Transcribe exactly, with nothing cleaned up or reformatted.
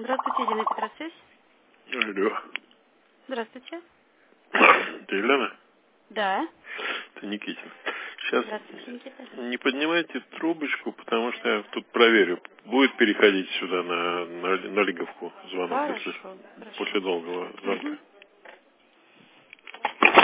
Здравствуйте, Елена Петросвязь. Алло. Здравствуйте. Ты Елена? Да. Это Никитин. Сейчас Здравствуйте, Никита. не поднимайте трубочку, потому что я тут проверю. Будет переходить сюда на, на, на Лиговку звонок, Хорошо, если хорошо. после долгого звонка. Угу.